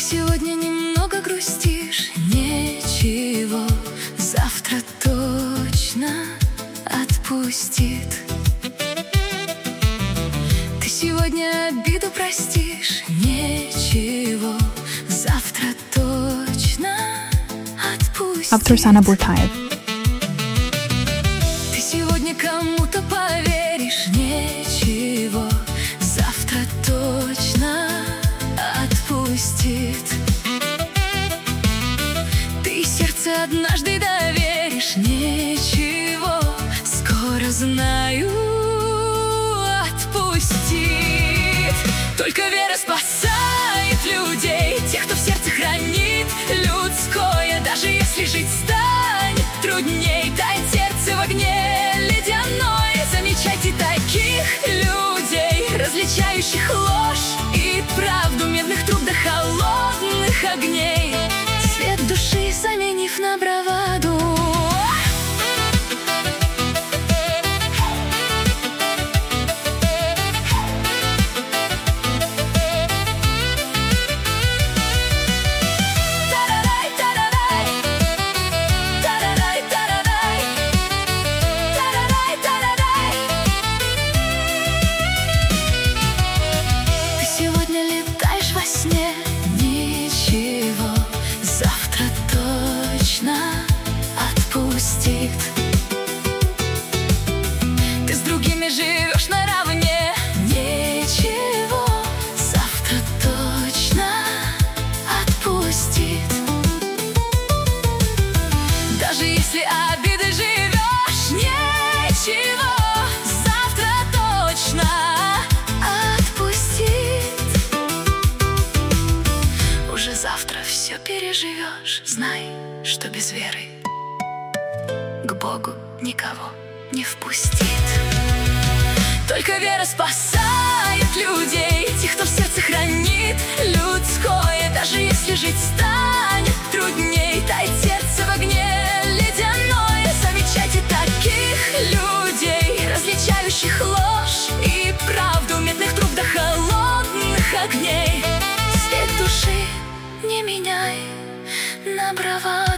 сегодня немного грустишь, ничего, завтра точно отпустит. Ты сегодня обиду простишь, ничего, завтра точно отпустит. Автор Сана Буртаев. Ты сегодня кому-то поверишь, ничего, завтра точно отпустит. Ты сердце однажды доверишь, ничего, скоро, знаю, отпустит. Только вера спасает людей, тех, кто в сердце хранит людское. Даже если жить станет трудней, тает сердце в огне ледяной. Замечайте таких людей, различающих ложь и правду, медных труб до холодных огней, свет души заменив на браваду. Ничего, завтра точно отпустит. Ты с другими живешь наравне, ничего, завтра точно отпустит. Даже если обиды живешь, ничего, завтра точно завтра все переживешь. Знай, что без веры к Богу никого не впустит. Только вера спасает людей, тех, кто в сердце хранит людское. Даже если жить станет трудней, тает сердце в огне ледяной. Замечайте таких людей, различающих ложь и правду, медных труб до холодных огней, свет души не меняй на браваду.